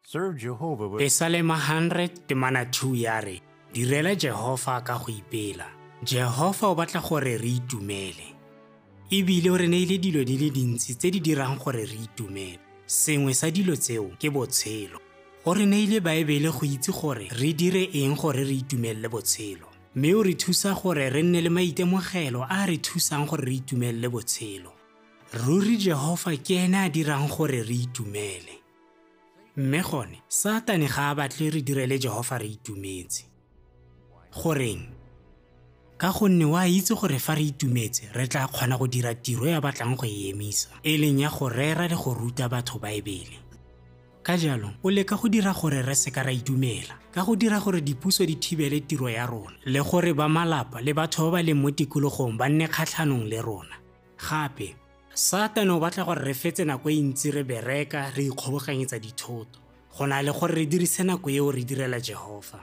Serve Jehovah with Pesalema 100:2 ya re, direla Jehova ka go ipela. Jehova o batla gore re itumele. Ebile o re neile dilo di le dintsi tse di dirang gore re itumele. Sengwe sa dilo tseo ke botshelo. O re neile Baebele go itse gore re dire eng gore re itumelele botshelo. Mme o re thusa gore re nne le maitemogelo a re thusang gore re itumelele botshelo. Ruri Jehova ke ena a dirang gore re itumele. Mme gone, Satane ga a batle re direle Jehova re itumetse. Goreng? Ka gonne wa itse gore fa re itumetse re tla kgona go dira tiro ya batlang go e emisa, e leng ya go rera le go ruta batho Baebele. Ka jalo, o leka go dira gore re seka ra itumela, ka go dira gore dipuso di thibele tiro ya rona, le gore ba malapa le batho ba ba leng mo tikologong ba nne kgatlhanong le rona. Gape, Satane o batla gore re fetse nako e ntsi re bereka re ikgoboganyetsa dithoto, go na le gore re dirise nako eo re direla Jehova.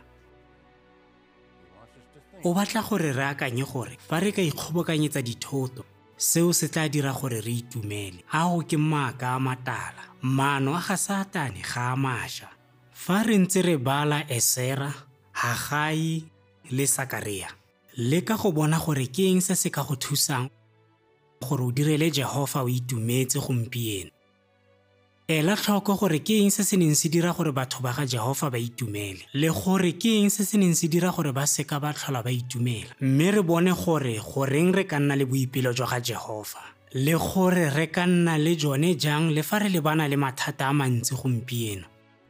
O batla gore re akanye gore fa re ka ikgobokanyetsa dithoto, seo se tla dira gore re itumele. Ao ke maaka a matala, maano a ga Satane ga a mašwa. Fa re ntse re bala Esera, Hagai le Sakaria, leka go bona gore ke eng se se ka go thusang gore o direle Jehova o itumetse gompieno. Ela tlhoko gore ke eng se se neng se dira gore batho ba ga Jehova ba itumele, le gore ke eng se se neng se dira gore ba seka ba tlhola ba itumela. Mme re bone gore goreng re ka nna le boipelo jwa ga Jehova, le gore re ka nna le jone jang le fa re lebana le mathata a mantsi gompieno.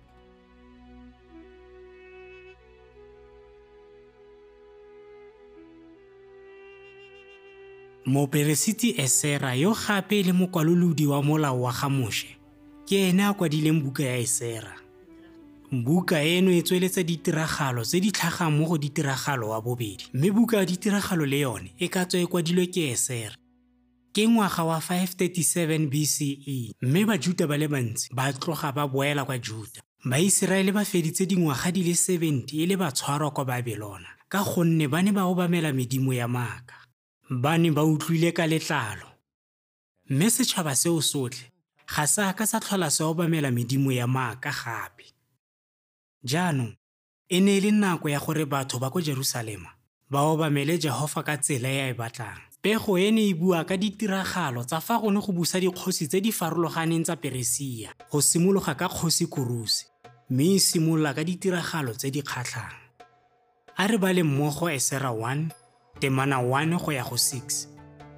Moperesiti Esera yo gape le mokwalolodi wa molao wa ga Moshe ke ene a kwadileng buka ya Esera. Buka eno e tsweletsa ditiragalo tse di tlhagang mo go ditiragalo wa bobedi, mme buka ya ditiragalo le yone e ka tswa e kwadilwe ke Esera. Ke ngwaga wa 537 BCE, mme Bajuda ba le bantsi ba tloga ba boela kwa Juda. Baiseraele ba feditse dingwaga di le 70 e le ba tshwarwa kwa Babelona, ka gonne ba ne ba obamela medimo ya maaka. Ba ne ba utlwile ka letlalo. Mme setšhaba seo sotlhe ga sa ka sa tlhola se obamela medimo ya maaka gape. Jaanong, e ne e le nako ya gore batho ba ko Jerusalema ba obamele Jehova ka tsela ya e batlang. Pego e ne e bua ka ditiragalo tsa fa go ne go busa dikgosi tse di farologaneng tsa Perisia, go simologa ka kgosi Kurusi, mme e simolola ka ditiragalo tse di kgatlhang. A re bale mmogo Esera 1, Temana 1 go ya go 6.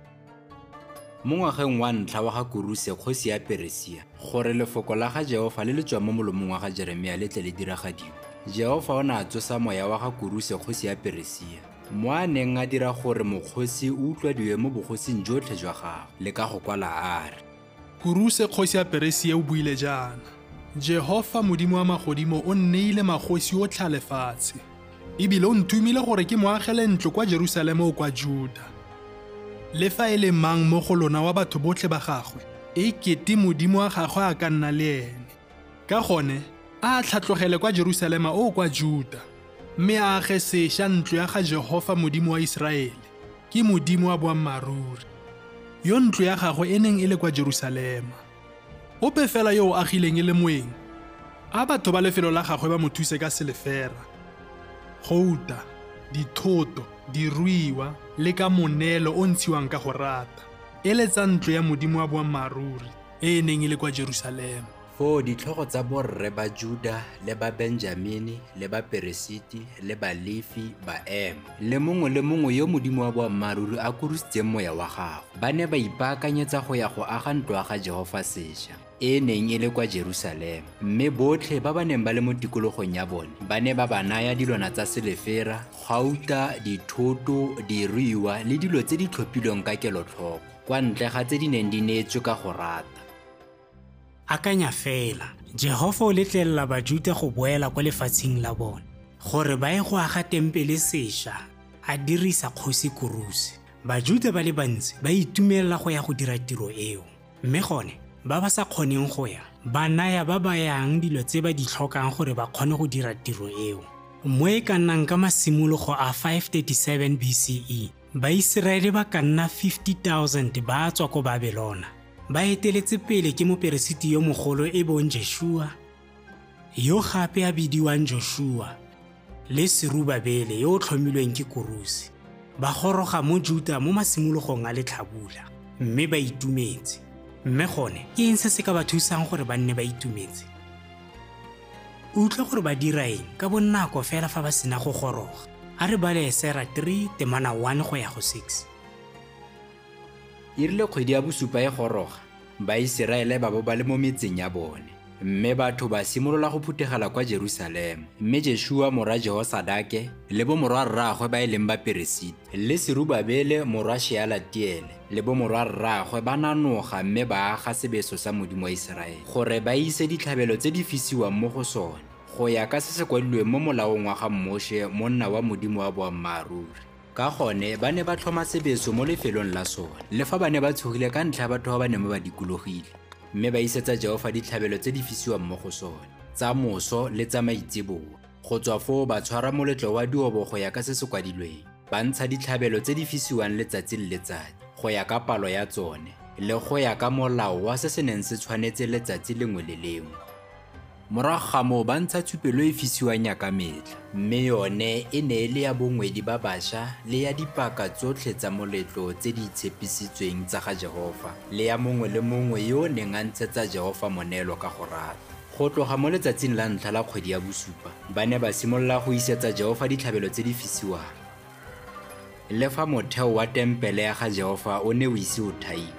Mo ngwageng wa ntlha wa ga Kurusi kgosi ya Perisia, gore lefoko la ga Jehova le le tswa mo molomong wa ga Jeremia le tle le diragadiwa, Jehova o ne a tsosa moya wa ga Kurusi kgosi ya Perisia, mo a neng a dira gore mokgosi o utlwadiwe mo bogosing jotlhe jwa gagwe, le ka go kwala a re, Kurusi kgosi ya Perisia o buile jaana: Jehova modimo wa magodimo o nneile magosi otlhe a lefatshe, ebile o nthumile gore ke moagele ntlo kwa Jerusalema o kwa Juda. Le fa e le mang mo go lona wa batho botlhe ba gagwe, e kete modimo wa gagwe a ka nna le ene. Ka gone, a tlhatlogele kwa Jerusalema o kwa Juda, mme a age sešwa ntlo ya ga Jehova modimo wa Israele, ke modimo wa boammaaruri, yo ntlo ya gagwe e neng e le kwa Jerusalema. Ope fela yo o agileng e le moeng, a batho ba lefelo la gagwe ba mo thuse ka selefera, gouta, dithoto, diruiwa le ka monelo o ntshiwang ka go rata, e le tsa ntlo ya modimo wa boammaaruri e neng e le kwa Jerusalema. foo ditlhogo tsa borre ba Juda le ba Benjamini le ba Peresiti le ba Lefi ba ema, le mongwe yo modimo wa boammaaruri a kurusitseng moya wa gagwe. Ba ne ba ipaakanyetsa go ya go aga ntlo ya ga Jehova sešwa, e neng e le kwa Jerusalema, mme botlhe ba ba neng ba le mo tikologong ya bone ba ne ba ba naya dilwana tsa selefera, gauta, dithoto, diruiwa le dilo tse di tlhophilweng ka kelotlhoko, kwa ntle ga tse di neng di neetswe ka go rata. Akanya fela, Jehova o letlelela Bajuda go boela kwa lefatsheng la bone, gore ba ye go aga tempele sešwa a dirisa kgosi Kurusi. Bajuda ba le bantsi ba itumelela go ya go dira tiro eo, mme gone ba ba sa kgoneng go ya ba naya ba ba yang dilo tse ba di tlhokang gore ba kgone go dira tiro eo. Mo e ka nnang ka masimologo a 537 BCE, Baiseraele ba ka nna 50,000 ba tswa ko Babelona. Ba eteletse pele ke moperesiti yo mogolo e bong Jeshua, yo gape a bidiwang Joshua le Serubabele yo o tlhomilweng ke Kurusi ba goroga mo Juda mo masimologong a letlhabula mme ba itumetse. Mme gone ke eng se se ka ba thusang gore ba nne ba itumetse? Utlwe gore ba dira eng ka bonako fela fa ba sena go goroga. A re bale Esera 3 temana 1 go ya go 6. E rile kgwedi ya bosupa e goroga, Baiseraele ba bo ba le mo metseng ya bone. Mme batho ba simolola go phuthegela kwa Jerusalema. Mme Jeshua morwa Jehosadake le bo morwa rraagwe ba eleng ba Peresiti le Serubabele morwa Shealatiele le bo morwa rraagwe ba nanoga mme ba aga sebeso sa Modimo wa Iseraele gore ba ise ditlhabelo tse di fisiwang mo go sone go ya ka se se kwadilweng mo molaong wa ga Moshe monna wa Modimo wa boammaaruri. Ka gone ba ne ba tlhoma sebeso mo lefelong la sone le fa ba ne ba tshogile ka ntlha ya batho ba ba neng ba dikologile. Mme ba isetsa Jehova ditlhabelo tse di fisiwang mo go sone tsa moso le tsa maitseboa. Go tswa foo ba tshwara moletlo wa diobo go ya ka se se kwadilweng. Ba ntsha ditlhabelo tse di fisiwang letsatsi le letsatsi go ya ka palo ya tsone le go ya ka molao wa se se neng se tshwanetse letsatsi lengwe le lengwe. Morago ga moo ba ntsha tshupelo e fisiwang ya ka metlha, mme yone e ne e le ya bongwedi ba bašwa le ya dipaka tsotlhe tsa moletlo tse di tshepisitsweng tsa ga Jehova le ya mongwe le mongwe yo o neng a ntshetsa Jehova monelo ka go rata. Go tloga mo letsatsing la ntlha la kgwedi ya bosupa ba ne ba simolola go isetsa Jehova ditlhabelo tse di fisiwang. Le fa motheo wa tempele ya ga Jehova o ne o ise o thaiwe.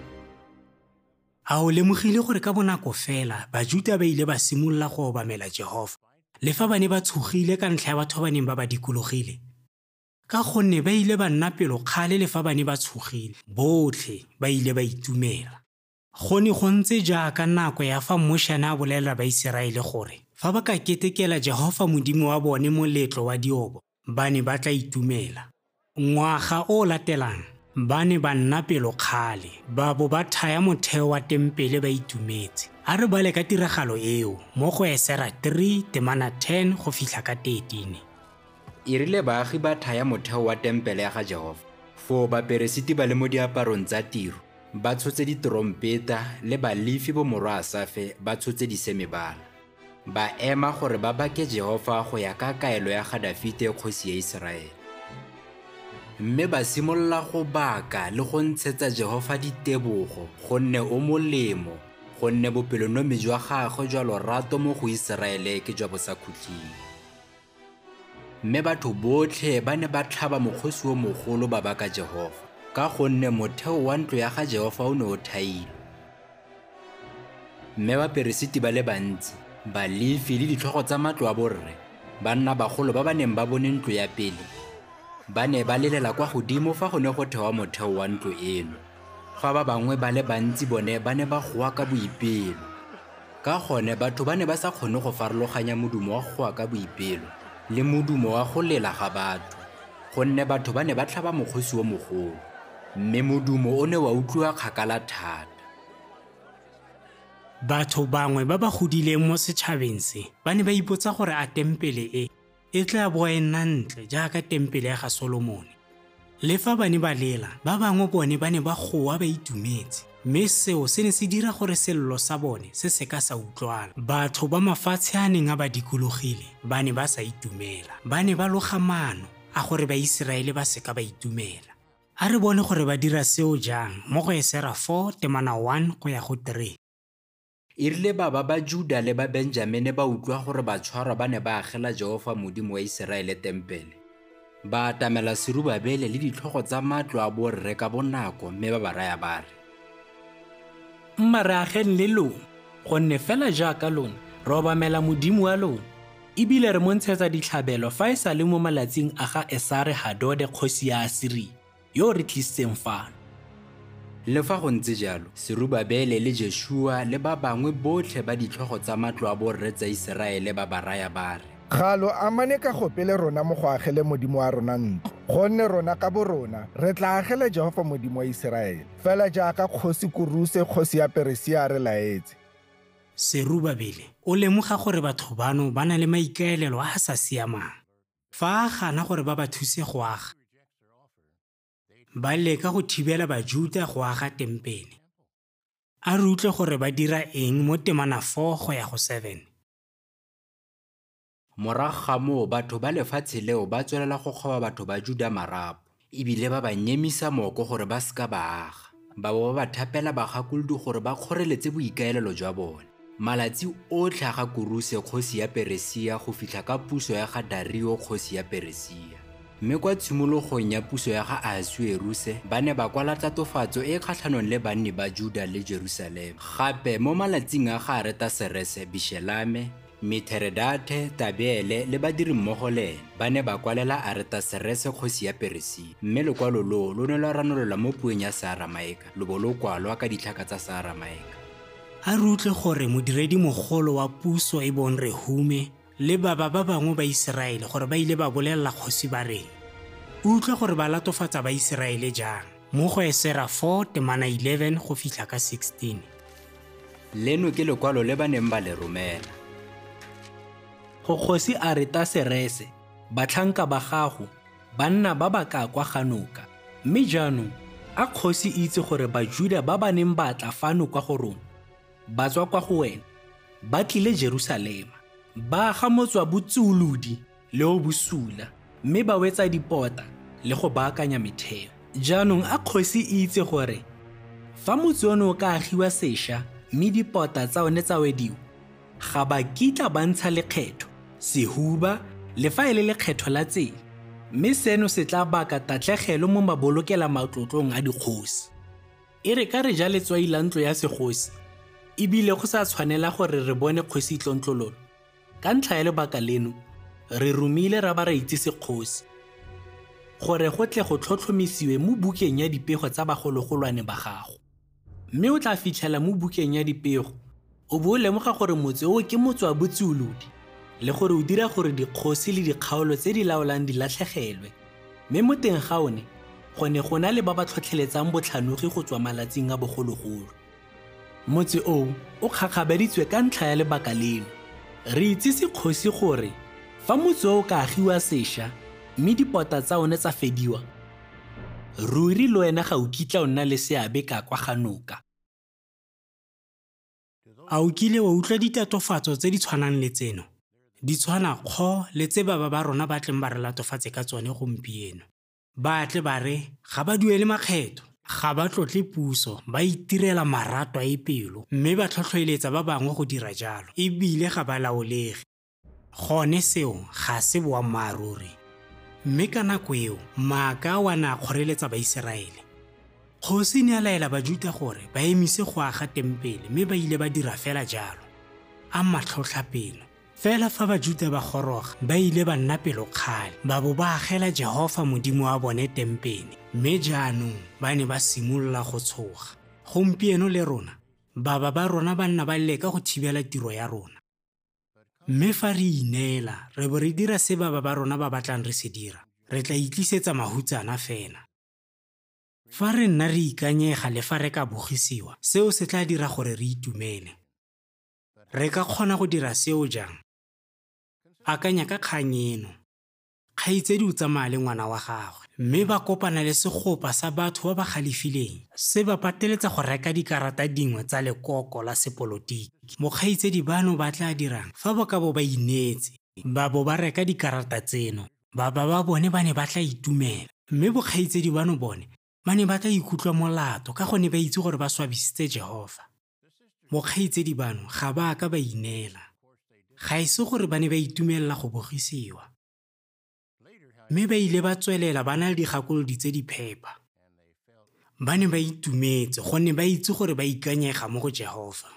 A o lemogile gore ka bonako fela Bajuda ba ile ba simolola go obamela Jehova le fa ba ne ba tshogile ka ntlha ya batho ba neng ba ba dikologile? Ka gonne ba ile ba nna pelo kgale le fa ba ne ba tshogile, botlhe ba ile ba itumela. Go ne go ntse jaaka nako ya fa Moshe a bolela Baiseraele gore fa ba ka ketekela Jehova Modimo wa bone moletlo wa diobo ba ne ba tla itumela. Ngwaga o latelang ba ne ba nna pelo kgale ba bo ba thaya motheo wa tempele ba itumetse. A re bale ka tiragalo eo mo go Esera 3 temana 10 go fitlha ka 13. E rile baagi ba thaya motheo wa tempele ya ga Jehova. Foo Baperesiti ba le mo diaparong tsa tiro ba tshotse ditorompeta le balefi bo morwa Asafe ba tshotse disemebala. Ba ema gore ba bake Jehova go ya ka kaelo ya ga Dafite kgosi ya Iseraele. Mme ba simolola go baka le go ntshetsa Jehova ditebogo gonne o molemo, gonne bopelonomi jwa gagwe jwa lorato mo go Iseraele ke jwa bo sa khutleng. Mme batho botlhe ba ne ba tlhaba mokgosi o mogolo ba baka Jehova ka gonne motheo wa ntlo ya ga Jehova o ne o thailwe. Mme Baperesiti ba le bantsi, balefi le ditlhogo tsa matlo a borre, banna bagolo ba ba neng ba bone ntlo ya pele, ba ne ba lelela kwa godimo fa go ne go thewa motheo wa ntlo eno. Fa ba bangwe ba le bantsi bone ba ne ba goa ka boipelo. Ka gone batho ba ne ba sa kgone go farologanya modumo wa goa ka boipelo le modumo wa go lela ga batho, gonne batho ba ne ba tlhaba mokgosi o mogolo, mme modumo o ne wa utlwiwa kgakala thata. Batho bangwe ba ba godileng mo setšhabeng se ba ne ba ipotsa gore a tempele e tla bo e nna ntle jaaka tempele ya ga Solomone. Le fa ba ne ba lela, ba bangwe bone ba ne ba goa ba itumetse, mme seo se ne se dira gore sello sa bone se se ka sa utlwala. Batho ba mafatshe a neng a ba dikologile ba ne ba sa itumela, ba ne ba loga maano a gore Baiseraele ba seka ba itumela. A re bone gore ba dira seo jang mo go Esera 4 temana 1 go ya go 3. E rile ba Juda le ba Benjamene ba utlwa gore batshwarwa ba ne ba agela Jehova Modimo wa Iseraele tempele. Ba atamela Serubabele le ditlhogo tsa matlo a borre ka bonako mme ba ba raya ba re, Mma re ageng le lona, gonne fela jaaka lona re obamela Modimo wa lona, ebile re montshetsa ditlhabelo fa e sa le mo malatsing a ga Esare-Hadone kgosi ya Asiria yo re tlisitseng fano. Le fa go ntse jalo, Serubabele le Jeshua le ba bangwe botlhe ba ditlhogo tsa matlo a borre tsa Iseraele ba ba raya ba re, Galo amane ka gopele rona mo go agele Modimo wa rona ntlo, gonne rona ka bo rona re tla agela Jehova Modimo wa Iseraele fela jaaka kgosi Kuruse kgosi ya Perisia a re laetse. Serubabele o lemoga gore batho bano ba na le maikaelelo a a sa siamang. Fa a gana gore ba ba thuse go aga, ba leka go thibela Bajuda go aga tempele. A re utlwe gore ba dira eng mo temana 4 go ya go 7. Morago ga moo batho ba lefatshe leo ba tswelela go kgoba batho ba Juda marapo ebile ba ba nyemisa mooko gore ba seka ba aga. Ba bo ba thapela bagakolodi gore ba kgoreletse boikaelelo jwa bone. Malatsi otlhe a ga Kuruse kgosi ya Perisia go fitlha ka puso ya ga Dario kgosi ya Perisia. Mme kwa tshimologong ya puso ya ga Ahasueruse ba ne ba kwala tatofatso e kgatlhanong le banni ba Juda le Jerusaleme. Gape mo malatsing a ga Aretaserese, Bishelame, Mithredathe, Tabele le badiri mmogo le ene ba ne ba kwalela Aretaserese kgosi ya Perisia. Mme lekwalo lo ne lwa ranolola mo puong ya Searamaika lo bo lo kwalwa ka ditlhaka tsa Searamaika. A re utlwe gore modiredi mogolo wa puso e bong Rehume le ba bangwe ba Iseraele gore ba ile ba bolelela kgosi ba reng. O utlwe gore ba latofatsa ba Iseraele jang mo go Esera 4 temana 11 go fitlha ka 16. Leno ke lekwalo le ba neng ba le romela. Go kgosi Aretaserese, batlhanka ba gago banna ba ba ka kwa Ganoka. Mme jaanong a kgosi itse gore Bajuda ba ba neng ba tla fano kwa go rona ba tswa kwa go wena ba tlile Jerusalema, ba aga motswa botsuludi le o bosula mme ba wetsa dipota le go baakanya metheo. Jaanong a kgosi itse gore fa motse ono o ka agiwa sešwa mme dipota tsa one tsa wediwa, ga ba kitla ba ntsha lekgetho, sehuba le fa e le lekgetho la tsela, mme seno se tla baka tatlhegelo mo mabolokela matlotlong a dikgosi. E re ka re ja letswai la ntlo ya segosi ebile go sa tshwanela gore re bone kgosi tlontlololo. Ka ntlha ya lebaka leno re romile ra ba ra itsise kgosi gore go tle go tlhotlhomisiwe mo bukeng ya dipego tsa bagologolwane ba gago. Mme o tla fitlhela mo bukeng ya dipego o bo o lemoga gore motse o ke motse wa botsulodi le gore o dira gore dikgosi le dikgaolo tse di laolang di latlhegelwe. Mme mo teng ga one go ne go na le ba ba tlhotlheletsang botlhanogi go tswa malatsing a bogologolo. Motse o kgakgabaditswe ka ntlha ya lebaka leno. Re itsise kgosi gore fa motse o ka agiwa sešwa mme dipota tsa one tsa fediwa, ruri le wena ga o kitla o nna le seabe ka kwa Ganoka. A o kile wa utlwa ditatofatso tse di tshwanang le tseno? Di tshwana kgo le tse ba rona ba tleng ba re latofatse ka tsone gompieno. Ba tle ba re ga ba duele makgetho, ga ba tlotle puso, ba itirela marato a ipelo mme ba tlhotlhoeletsa ba bangwe go dira jalo ebile ga ba laolege. Gone seo ga se boammaaruri. Mme ka nako eo maaka wa na kgoreletsa ba Iseraele. Kgosi ne a laela Bajuda gore ba emise go aga tempele mme ba ile ba dira fela jalo. A matlhotlhapelo fela fa Bajuda ba goroga ba ile ba nna pelokgale ba bo ba agela Jehova modimo wa bone tempele. Mme jaanong ba ne ba simolola go tshoga. Gompieno le rona ba rona ba nna ba leka go thibela tiro ya rona. Mme fa re ineela re bo re dira se ba rona ba batlang re se dira, re tla itlisetsa mahutsana fela. Fa re nna re ikanyega le fa re ka bogisiwa, seo se tla dira gore re itumele. Re ka kgona go dira seo jang? Akanya ka kgang eno. Kgaitsedi o tsamaya le ngwana wa gagwe mme ba kopana le segopa sa batho ba ba galefileng se ba pateletsa go reka dikarata dingwe tsa lekoko la sepolotiki. Mokgaitsedi bano ba tla dirang fa ba ka bo ba ineetse ba bo ba reka dikarata tseno, ba bone ba ne ba tla itumela, mme bokgaitsedi bano bone ba ne ba tla ikutlwa molato ka gone ba itse gore ba swabisitse Jehova. Bokgaitsedi bano ga ba ka ba ineela, ga e se gore ba ne ba itumelela go bogisiwa. Mme ba ile ba tswelela ba na le digakolodi tse di phepa. Ba ne ba itumetse gonne ba itse gore ba ikanyega mo go Jehova.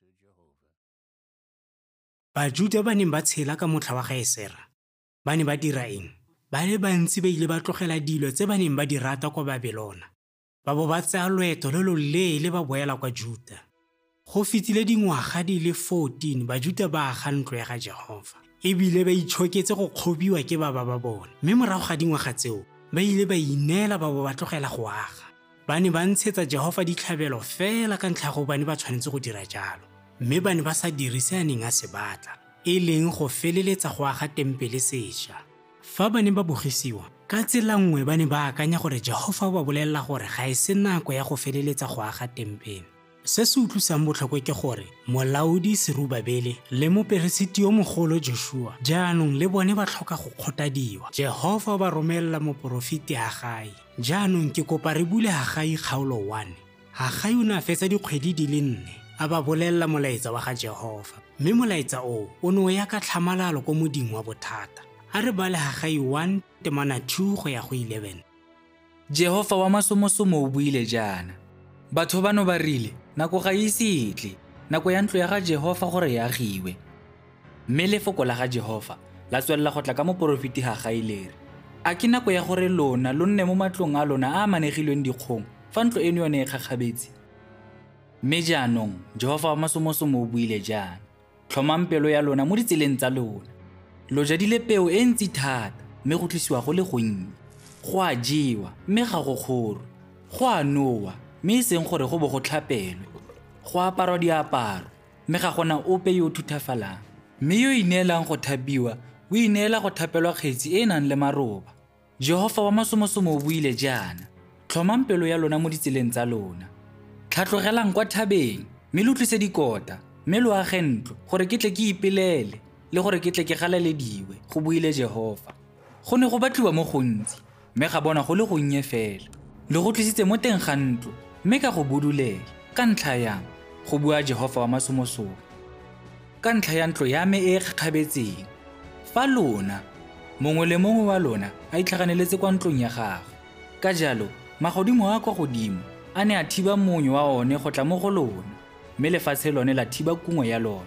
Bajuda ba ne ba tshela ka motlha wa ga Esera. Ba ne ba dira eng? Ba le bantsi ba ile ba tlogela dilo tse ba neng ba di rata kwa Babelona. Ba bo ba tsaya loeto le lo leele ba boela kwa Juda. Go fetile dingwaga di le 14 Bajuda ba aga ntlo ya ga Jehova. Ebile ba itshoketse go kgobiwa ke ba bona. Mme morago ga dingwaga tseo ba ile ba ineela ba bo ba tlogela go aga. Ba ne ba ntshetsa Jehova ditlhabelo fela ka ntlha go ba ne ba tshwanetse go dira jalo. Mme ba ne ba sa dirise a neng a se batla, e leng go feleletsa go aga tempele sešwa. Fa ba ne ba bogisiwa ka tsela nngwe ba ne ba akanya gore Jehova o ba bolelela gore ga e se nako ya go feleletsa go aga tempele. Se se utlwisang botlhoko ke gore molaodi Serubabele le moperesiti yo mogolo Joshua jaanong le bone ba tlhoka go kgothadiwa. Jehova o ba romelela moporofiti Hagai. Jaanong ke kopa re bule Hagai kgaolo 1. Hagai o ne a fetsa dikgwedi di le 4 a ba bolelela molaetsa wa ga Jehova, mme molaetsa o ne o ya ka tlhamalalo ko moding wa bothata. A re bale Hagai 1 temana 2 go ya go 11. Jehova wa masomosomo o buile jaana. Batho bano ba rile, nako ga isitle, nako ya ntlo ya ga Jehova gore ya agiwe. Mme lefoko la ga Jehova la tswelela go tla ka moporofiti Hagai lere. A ke nako ya gore lona lo nne mo matlong a lona a manegilweng dikgong fa ntlo eno yone e gagabetse. Mme jaanong Jehova wa masomosomo o buile jaana. Tlhomang pelo ya lona mo ditseleng tsa lona. Lo jadile peo e ntsi thata, mme go tlisiwa go le gonnye. Go a jewa, mme ga go kgoro. Go a nowa, mme e seng gore go bo go tlhapelwe. Go aparwa diaparo, mme ga gona ope yo thuthafalang. Mme yo ineelang go thapiwa, o ineela go thapelwa kgetsi e nang le maroba. Jehova wa masomosomo o buile jaana. Tlhomang pelo ya lona mo ditseleng tsa lona. Tlhatlogelang kwa thabeng, mme lo tlise dikota, mme lo age ntlo, gore ke tle ke ipelele, le gore ke tle ke galalediwe, go buile Jehova. Go ne go batliwa mo gontsi, mme ga bona go le gonnye fela. Le go tlisitse mo teng ga ntlo, mme ka go budulela, ka ntlha yang, go bua Jehova wa masomosomo. Ka ntlha ya ntlo ya me e gakgabetseng, fa lona, mongwe le mongwe wa lona a itlhaganeletse kwa ntlong ya gagwe. Ka jalo, magodimo a kwa godimo a ne a thiba monyo wa one go tla mo go lona, mme lefatshe lone la thiba kungo ya lona.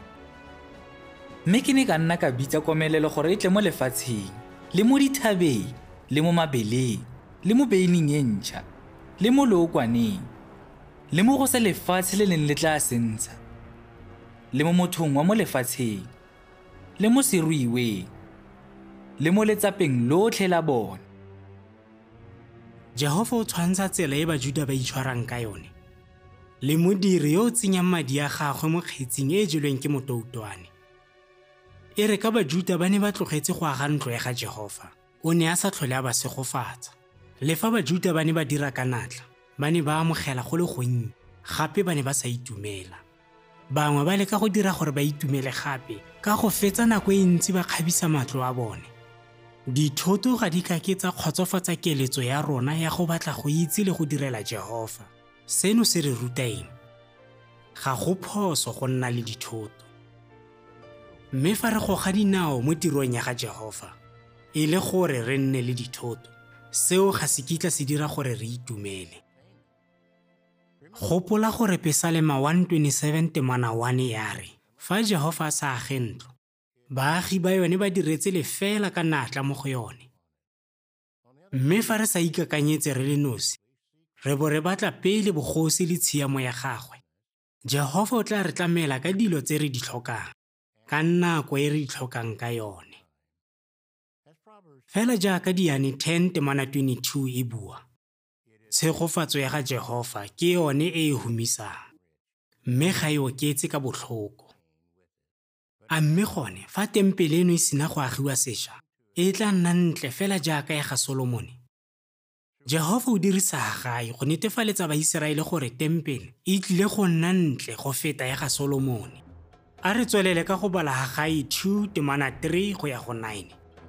Mme ke ne ka nna ka bitsa komelelo gore e tle mo lefatsheng, le mo dithabeng, le mo mabeleng, le mo beining e ntšha, le mo leokwaneng, le mo go se lefatshe le leng le tla sentsha, le mo mothong wa mo lefatsheng, le mo seruiweng, le mo letsapeng lotlhe la bona. Jehova o tshwantsha tsela e Bajuda ba itshwarang ka yone. Le modiri yo o tsenyang madi a gagwe mo kgetsing e jelweng ke motoutwane. E re ka Bajuda ba ne ba tlogetse go aga ntlo ya ga Jehova, o ne a sa tlhole a ba segofatsa. Le fa Bajuda ba ne ba dira ka natla, ba ne ba amogela go le gonnye, gape ba ne ba sa itumela. Bangwe ba leka go dira gore ba itumele gape ka go fetsa nako e ntsi ba kgabisa matlo a bone. Dithoto ga di ka ke tsa kgotsofatsa keletso ya rona ya go batla go itse le go direla Jehova. Seno se re ruta eng? Ga go phoso go nna le dithoto. Mme fa re goga dinao mo tirong ya ga Jehova, e le gore re nne le dithoto, seo ga se kitla se dira gore re itumele. Gopola gore Pesalema 127 temana 1 ya re, fa Jehova a sa age ntlo, baagi ba yone ba diretse lefela ka natla mo go yone. Mme fa re sa ikakanyetse re le nosi, re bo re batla pele bogosi le tshiamo ya gagwe, Jehova o tla re tlamela ka dilo tse re di tlhokang, ka nako e re di tlhokang ka yone. Fela jaaka Diane 10 temana 22 e bua, tshegofatso ya ga Jehova ke yone e e humisang, mme ga e oketse ka botlhoko. A mme gone, fa tempele eno e sena go agiwa sešwa, e tla nna ntle fela jaaka ya ga Solomone. Jehova o dirisa Hagai go netefaletsa Baiseraele gore tempele e tlile go nna ntle go feta ya ga Solomone. A re tswelele ka go bala Hagai 2 temana 3 go ya go 9.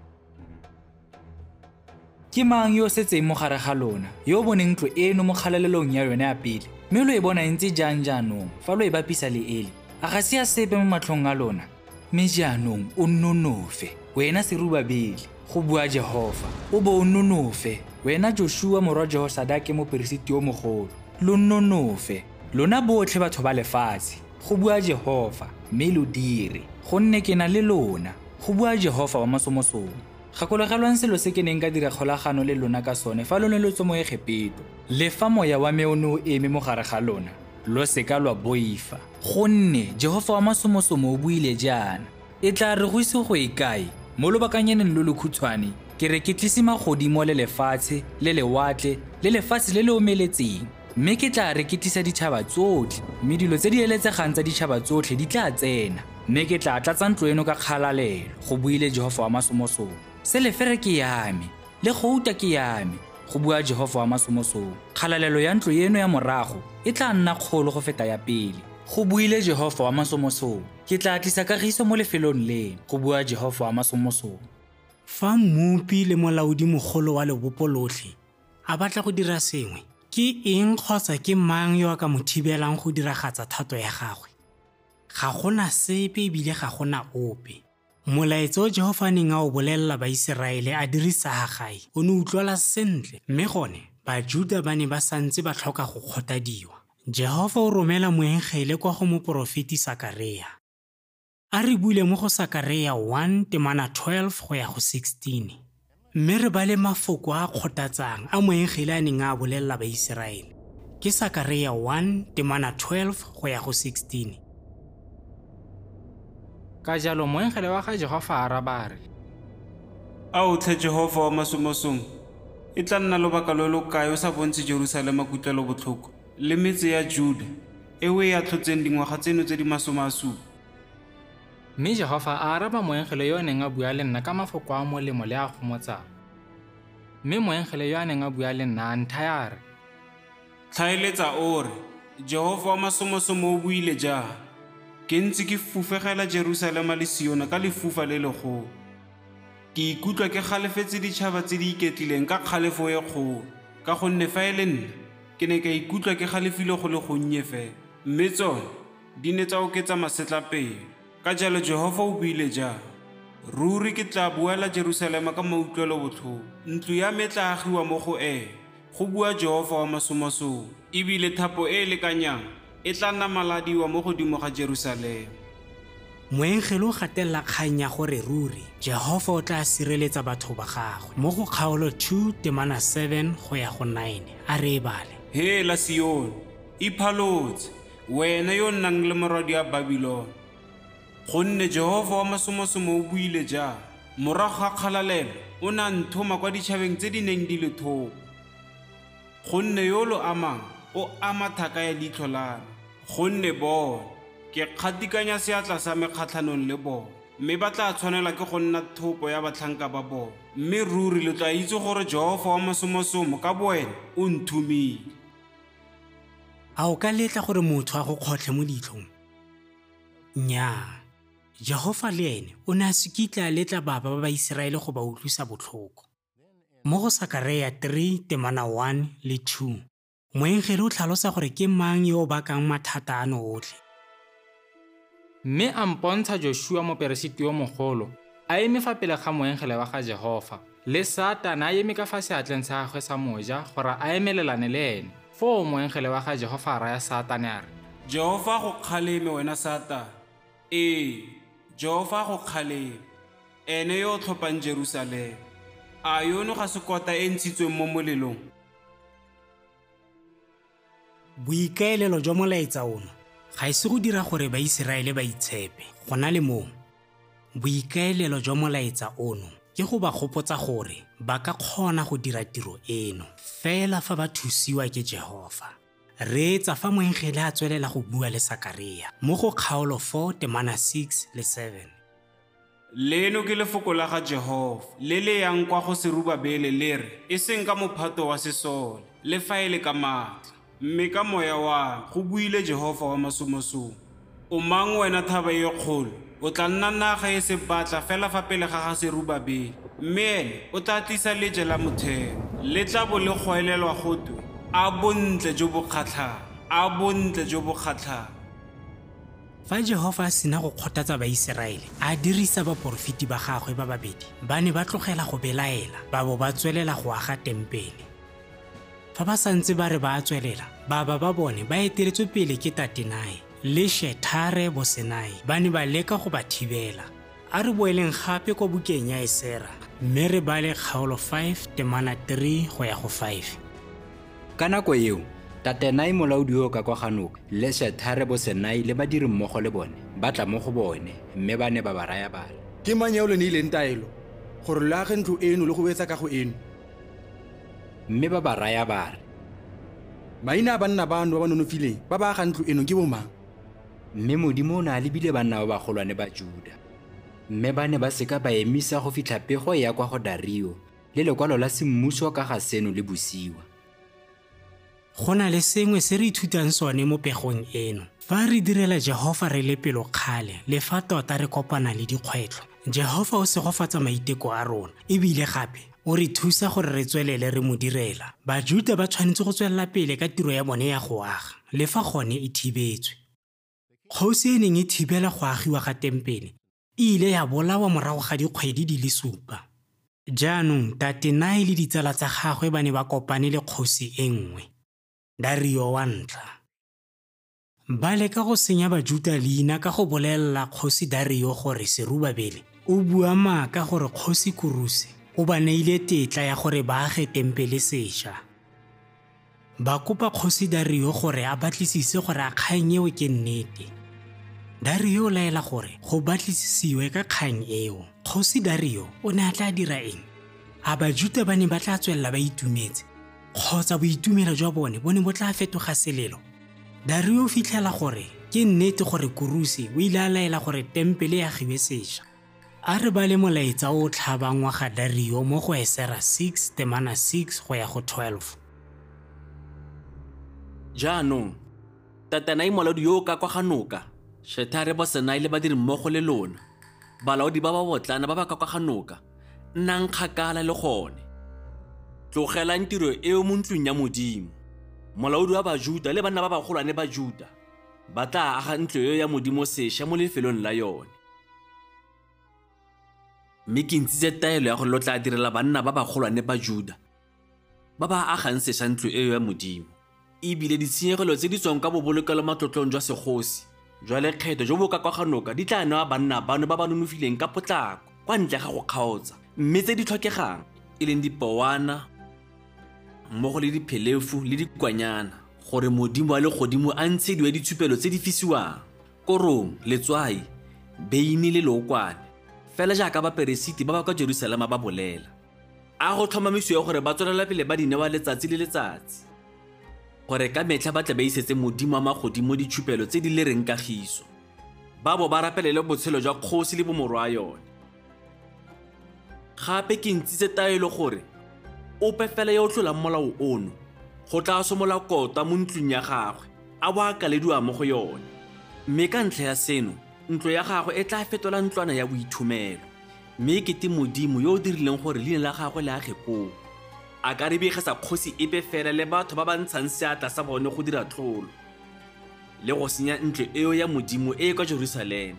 Ke mang yo setseng mo gare ga lona, yo boneng ntlo eno mo kgalalelong ya yone ya pele, mme lo e bona ntse jang jaanong fa lo e bapisa le Eli? A ga se ya sepe mo matlhong a lona, mme jaanong o nnonofe, wena Serubabele, go bua Jehova. O bo o nnonofe, wena Joshua morwa Jehosadake moperesiti yo mogolo. Lo nnonofe, lona botlhe batho ba lefatshe, go bua Jehova, mme lo dire, gonne ke na le lona, go bua Jehova wa masomosomo. Gakologelwang selo se ke neng ka dira kgolagano le lona ka sone fa lone lo tswa mo Egepeto, le fa moya wa me o ne o eme mo gare ga lona, lo seka lwa boifa, gonne Jehova wa masomosomo o buile jaana. E tla re go ise go e kae mo lobakanyaneng lo lekhutshwane, ke re ke tlise magodimo le lefatshe le lewatle le lefatshe le le omeletseng, mme ke tla re ke tlisa ditšhaba tsotlhe, mme dilo tse di eletsegang tsa ditšhaba tsotlhe di tla tsena, mme ke tla tlatsa ntlo eno ka kgalalelo, go buile Jehova wa masomosomo. Selefere ke yame, le gouta ke yame, go bua Jehova wa masomosong. Kgalalelo ya ntlo eno ya morago e tla nna kgolo go feta ya pele. Go buile Jehova wa masomosong. Ke tla tlisa kagiso mo lefelong leno, go bua Jehova wa masomosong. Fa mmupi le molaodi mogolo wa lebopo lotlhe a batla go dira sengwe, ke eng kgotsa ke mang yo a ka mo thibelang go diragatsa thato ya gagwe? Ga gona sepe ebile ga gona ope. Molaetsa o Jehova neng a o bolelela Baiseraele a dirisa Hagai o ne utlwala sentle, mme gone Bajuda ba ne ba santse ba tlhoka go kgothadiwa. Jehova o romela moengele kwa go moporofeti Sakaria. A re bule mo go Sakaria 1:12 go ya go 16. Mme re ba le mafoko a kgothatsang a moengele a neng a bolelela Baiseraele. Ke Sakaria 1:12 go ya go 16. Ka jalo moengele wa ga Jehova a araba re, a o tle Jehova wa masomosong, e tla nna lobaka lo lo kae o sa bontshe Jerusalema kutlwelo botlhoko le metse ya Juda eo e atlhotseng dingwaga tseno tse di 70. mme Jehova a araba moengele yo a neng a bua le nna ka mafoko a molemo le a gomotsang. Mme moengele yo a neng a bua le nna a nthaya re, tlhaeletsa o re, Jehova wa masomosong o buile jaana, ke ntse ke fufegela Jerusalema le Siona ka lefufa le legolo. Ke ikutlwa ke galefetse ditšhaba tse di iketlileng ka kgalefo e kgolo, ka gonne fa e le nna ke ne ka ikutlwa ke galefile go le gonnye fela, mme tsone di ne tsa oketsa masetlapelo. Ka jalo Jehova o buile jaana, ruri ke tla buela Jerusalema ka mautlwelo botlhoko, ntlo ya me tla agiwa mo go ene, go bua Jehova wa masomosong, ebile thapo e e lekanyang e tla nna maladiwa mo godimo ga Jerusalema. Moengele o gatelela kgang ya gore ruri Jehova o tla sireletsa batho ba gagwe mo go Kgaolo 2:7 go ya go 9. A re e bale, Hela Sione, iphalotse, wena yo nnang le morwadi ya Babilone, gonne Jehova wa masomosong o buile jaana, morago ga kgalalelo o ne a nthoma kwa ditšhabeng tse di neng di le thoko. Gonne yo lo amang o ama thaka ya leitlho la me, gonne bona ke kgatikanya seatla sa me kgatlhanong le bona, mme ba tla tshwanela ke go nna thopo ya batlhanka ba bona. Mme ruri le tla itse gore Jehova wa masomosong ka boena o nthumile. a o ka letla gore motho a go kgotlhe mo leitlhong? Nnyaa, Jehova le ene o ne a se kitla a letla baba ba Baiseraele go ba utlwisa botlhoko. Mo go Sakaria 3:1 le 2, moengele o tlhalosa gore ke mang yo o bakang mathata ano otlhe. mme a mpontsha Joshua moperesiti yo mogolo a eme fa pele ga moengele wa ga Jehova, le Satana a eme ka fa seatleng sa gagwe sa moja gore a emelelane le ene. Foo moengele wa ga Jehova a raya Satane a re, Jehova go kgaleme wena Satane, Jehova go kgaleme, ene yo o tlhophang Jerusalema. A yono ga se kota e ntshitsweng mo molelong? Boikaelelo jwa molaetsa ono ga ise go dira gore Baiseraele ba itshepe. Go na le moo, boikaelelo jwa molaetsa ono ke go ba gopotsa gore ba ka kgona go dira tiro eno fela fa ba thusiwa ke Jehova. Reetsa fa moengele a tswelela go bua le Sakaria mo go Kgaolo 4:6 le 7. Leno ke lefoko la ga Jehova le le yang kwa go Serubabele le re, e seng ka mophato wa sesole le fa e le ka maatla, mme ka moya wa go buile Jehova wa masomosong. O mang wena thaba e kgolo? O tla nna naga e sebatla fela fa pele ga ga Serubabele, mme ene o tla tlisa leje la motheo, le tla bo le goelelwa gotwe, a bontle jo bo kgatlhang, a bontle jo bo kgatlhang. Fa Jehova a sena go kgothatsa Baiseraele, a dirisa baporofeti ba gagwe ba babedi ba ne ba tlogela go belaela ba bo ba tswelela go aga tempele. Fa ba santse ba re ba a tswelela, baba ba bone ba eteletswe pele ke Tatenai le Shethare-Bosenai ba ne ba leka go ba thibela. A re boeleng gape kwa bukeng ya Esera, mme re bale Kgaolo 5:3 go ya go 5. Ka nako eo Tatenai molaodi yo ka kwa Ganoka le Shethare-Bosenai le badiri mmogo le bone ba tla mo go bone, mme ba ne ba ba raya bale, ke mang yo le neileng taelo gore le age ntlo eno le go betsa kago eno? mme ba ba raya ba re, maina a banna bano ba ba nonofileng ba ba aga ntlo eno ke bomang? mme Modimo o ne a lebile banna ba bagolwane ba Juda, mme ba ne ba seka ba emisa go fitlha pego ya kwa go Dario le lekwalo la semmuso ka ga seno le bosiwa. Go na le sengwe se re ithutang sone mo pegong eno. Fa re direla Jehova re le pelo kgale le fa tota re kopana le dikgwetlho, Jehova o segofatsa maiteko a rona ebile gape o re thusa gore re tswelele re mo direla. Bajuda ba tshwanetse go tswelela pele ka tiro ya bone ya go aga le fa gone e thibetswe. Kgosi e neng e thibela go agiwa ga tempele e ile ya bolawa morago ga dikgwedi di le 7. Jaanong Tatenai le ditsala tsa gagwe ba ne ba kopane le kgosi e nngwe, Dario wa ntlha. Ba leka go senya Bajuda leina ka go bolelela kgosi Dario gore Serubabele o bua maaka gore kgosi Kurusi o ba neile tetla ya gore ba age tempele sešwa. Ba kopa kgosi Dario gore a batlisise gore a kgang eo ke nnete. Dario o laela gore go batlisisiwe ka kgang eo. Kgosi Dario o ne a tla dira eng? A Bajuda ba ne ba tla tswelela ba itumetse kgotsa boitumelo jwa bone bo ne bo tla fetoga selelo? Dario o fitlhela gore ke nnete gore Kurusi o ile a laela gore tempele ya agiwe sešwa. A re ba le molaetsa o tlhabang wa ga Dario mo go Esera 6 temana 6 go ya go 12. Jaanong Tatenai molaodi yo o ka kwa ga noka, Shetare-Bosenai le badiri mmogo le lona, balaodi ba ba botlana ba ba ka kwa ga noka, nnang kgakala le gone. Tlogelang tiro eo mo ntlong ya Modimo. Molaodi wa Bajuda le banna ba bagolwane ba Juda ba tla aga ntlo eo ya Modimo sešwa mo lefelong la yone. Mme ke ntshitse taelo ya gore lo tla direla banna ba bagolwane ba Juda ba ba agang sešwa ntlo eo ya Modimo. Ebile ditshenyegelo tse di tswang ka bobolokelo matlotlong jwa segosi jwa lekgetho jo bo ka kwa ga noka di tla newa banna bano ba ba nonofileng ka potlako kwa ntle ga go kgaotsa, mme tse di tlhokegang e leng dipowana mmogo le diphelefu le dikwanyana gore Modimo a le godimo a ntshediwe ditshupelo tse di fisiwang, korong, letswai, beine le leokwane, fela jaaka baperesiti ba ba kwa Jerusalema ba bolela. A go tlhomamisiwe gore ba tswelela pele ba di newa letsatsi le letsatsi, gore ka metlha ba tle ba isetse Modimo a magodimo ditshupelo tse di le reng kagiso, ba bo ba rapelele botshelo jwa kgosi le bomorwa yone. Gape ke ntshitse taelo gore ope fela yo o tlolang molao ono go tla somola kota mo ntlong ya gagwe a bo a kalediwa mo go yone. Mme ka ntlha ya seno ntlo ya gagwe e tla fetola ntlwana ya boithumelo, mme ke te Modimo yo o dirileng gore leina la gagwe le age koo. A ka re begesa kgosi epe fela le batho ba ba ntshang seatla sa bone go dira tlolo le go senya ntlo eo ya Modimo e kwa Jerusalema.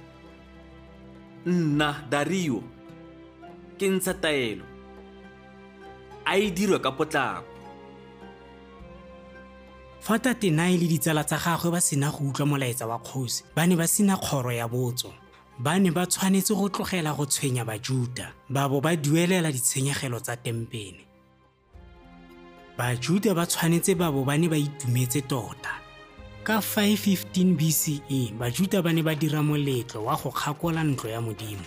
Nna Dario ke ntsha taelo a e dirwe ka potlako. Fa Tatenai le ditsala tsa gagwe ba sena go utlwa molaetsa wa kgosi, ba ne ba sena kgoro ya botso. Ba ne ba tshwanetse go tlogela go tshwenya Bajuda ba bo ba duelela ditshenyegelo tsa tempele. Bajuda ba tshwanetse ba bo ba ne ba itumetse tota. Ka 515 BCE Bajuda ba ne ba dira moletlo wa go kgakola ntlo ya Modimo.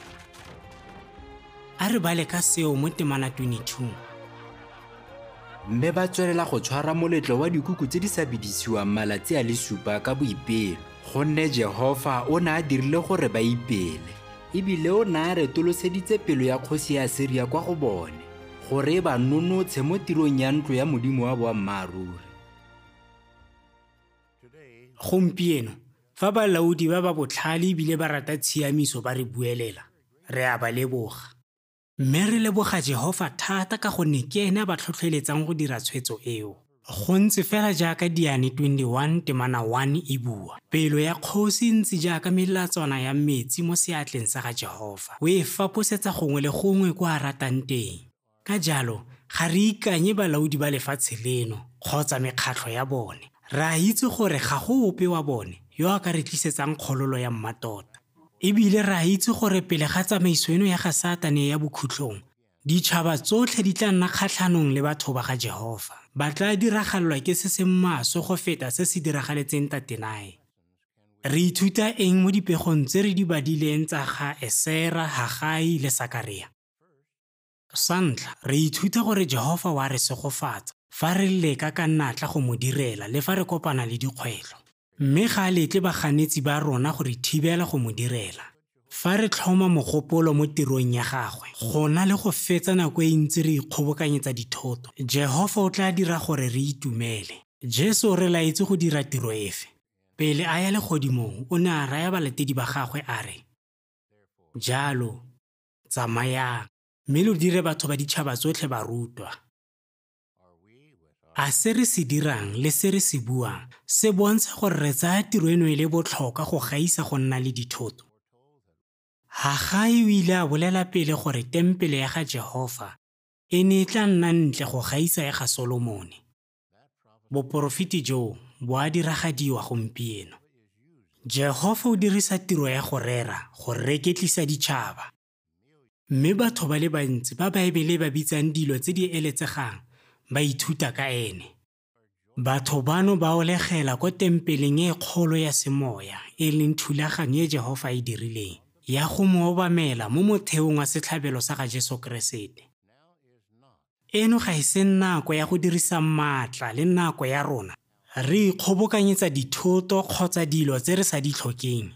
A re bale ka seo mo temana 22. Mme ba tswelela go tshwara moletlo wa dikuku tse di sa bidisiwang malatsi a le 7 ka boipelo, gonne Jehova o ne a dirile gore ba ipele, ebile o ne a retoloseditse pelo ya kgosi ya Asiria kwa go bone gore ba nonotshe mo tirong ya ntlo ya Modimo wa boammaaruri. Gompieno fa balaodi ba ba botlhale ebile ba rata tshiamiso ba re buelela, re a ba leboga. Mme re leboga Jehova thata ka gonne ke ene a ba tlhotlheletsang go dira tshwetso eo. Go ntse fela jaaka Diane 21 temana 1 e bua, pelo ya kgosi ntse jaaka melatswana ya metsi mo seatleng sa ga Jehova, o e faposetsa gongwe le gongwe kwa a ratang teng. Ka jalo ga re ikanye balaodi ba lefatshe leno kgotsa mekgatlho ya bone. Re a itse gore ga go ope wa bone yo a ka re tlisetsang kgololo ya mmatota. Ebile re a itse gore pele ga tsamaiso eno ya ga Satane ya bokhutlong, ditšhaba tsotlhe di tla nna kgatlhanong le batho ba ga Jehova. Ba tla diragalelwa ke se se maswe go feta se se diragaletseng Tatenai. Re ithuta eng mo dipegong tse re di badileng tsa ga Esera, Hagai le Sakaria? Sa ntlha, re ithuta gore Jehova wa re segofatsa fa re leka ka natla go mo direla le fa re kopana le dikgwetlho. Mme ga a letle baganetsi ba rona go re thibela go mo direla. Fa re tlhoma mogopolo mo tirong ya gagwe, go na le go fetsa nako e ntse re ikgobokanyetsa dithoto, Jehova o tla dira gore re itumele. Jesu o re laetse go dira tiro efe? Pele a ya legodimong, o ne a raya balatedi ba gagwe a re, "Jalo, tsamayang, mme lo dire batho ba ditšhaba tsotlhe barutwa." A se re se dirang le se re se buang se bontsha gore re tsaya tiro eno e le botlhokwa go gaisa go nna le dithoto. Hagai o ile a bolela pele gore tempele ya ga Jehova e ne e tla nna ntle go gaisa ya ga Solomone. Boporofiti joo bo a diragadiwa gompieno. Jehova o dirisa tiro ya go rera go reketlisa ditšhaba. Mme batho ba le bantsi ba Baebele ba bitsang dilo tse di eletsegang ba ithuta ka ene. Batho bano ba olegela ko tempeleng e kgolo ya semoya e leng thulaganyo e Jehova e dirileng ya go mo obamela mo motheong wa setlhabelo sa ga Jesu Keresete. Eno ga e se nako ya go dirisa maatla le nako ya rona re ikgobokanyetsa dithoto kgotsa dilo tse re sa di tlhokeng.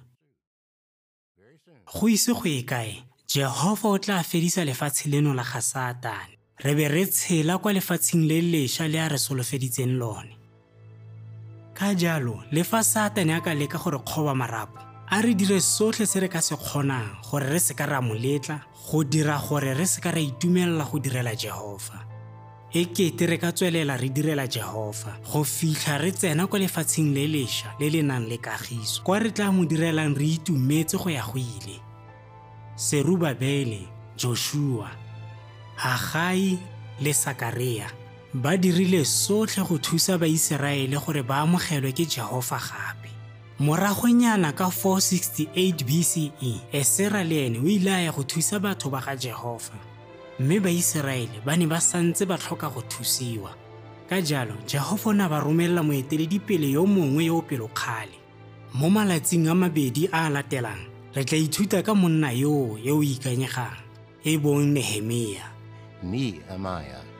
Go ise go e kae, Jehova o tla fedisa lefatshe leno la ga Satane. Re be re tshela kwa lefatsheng le lešwa le a re solofeditseng lone. Ka jalo, le fa Satane a ka leka gore kgoba marapo, a re dire sotlhe se re ka se kgonang gore re se ka ra moletla, go dira gore re se ka ra itumelela go direla Jehova. Ekete re ka tswelela re direla Jehova, go fitlha re tsena kwa lefatsheng le lešwa le le nang le kagiso, kwa re tla mo direlang re itumetse go ya go ile. Serubabele, Joshua, Hagai le Sakaria ba dirile sotlhe go thusa Baiseraele gore ba amogelwe ke Jehova gape. Moragonyana ka 468 BCE, Esera le ene o ile a ya go thusa batho ba ga Jehova. Mme Baiseraele ba ne ba santse ba tlhoka go thusiwa. Ka jalo, Jehova o ne a ba romelela moeteledipele yo mongwe yo pelokgale. Mo malatsing a mabedi a latelang, re tla ithuta ka monna yo o ikanyegang, e bong Nehemia. Nehemiah